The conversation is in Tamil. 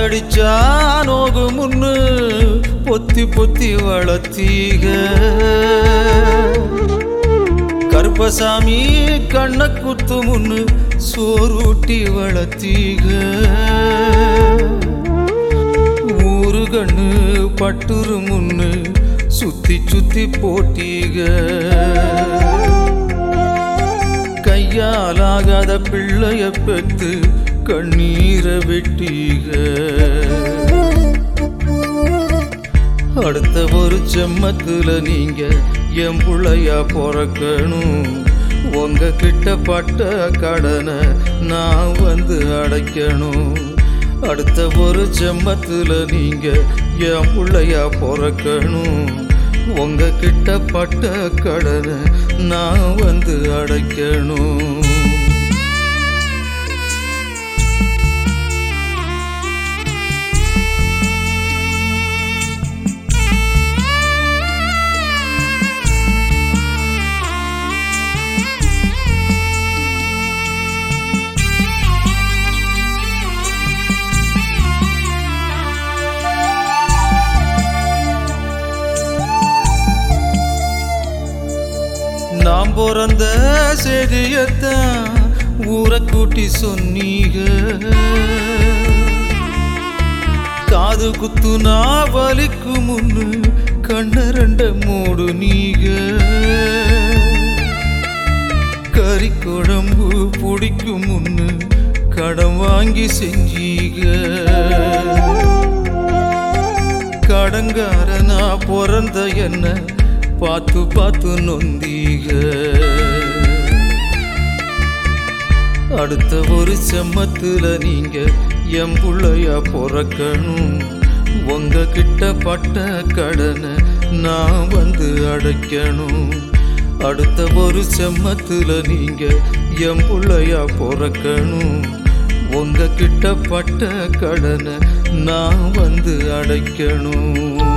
கடிச்சா நோகு முன்னு பொத்தி பொத்தி வளர்த்தீக கருப்பசாமி கண்ண குத்து முன்னு சோறுட்டி வளர்த்தீக ஊரு கண்ணு பட்டுரு முன்னு சுத்தி சுத்தி போட்டீக கையாலாகாத பிள்ளைய பெத்து கண்ணீரை வெட்டீக அடுத்த ஒரு ஜென்மத்துல நீங்க என் புள்ளையா பிறக்கணும் உங்க கிட்ட பட்ட கடனை நான் வந்து அடைக்கணும் அடுத்த ஒரு ஜென்மத்துல நீங்க என் புள்ளையா பிறக்கணும் உங்க கிட்ட பட்ட கடனை நான் வந்து அடைக்கணும் நாம் பிறந்த செய்தியத்தான் ஊரை கூட்டி சொன்னீக காது குத்துனா வலிக்கு முன்னு கண்ணரண்ட மூடு நீக கறி குழம்பு பிடிக்கும் முன்னு கடன் வாங்கி செஞ்சீக கடங்காரனா பிறந்த என்ன பார்த்து பார்த்து நொந்தீக அடுத்த ஒரு செம்மத்துல நீங்க என் புள்ளையா பிறக்கணும் உங்க கிட்ட பட்ட கடனை நான் வந்து அடைக்கணும் அடுத்த ஒரு செம்மத்துல நீங்க என் புள்ளையா பிறக்கணும் உங்க கிட்ட பட்ட கடனை நான் வந்து அடைக்கணும்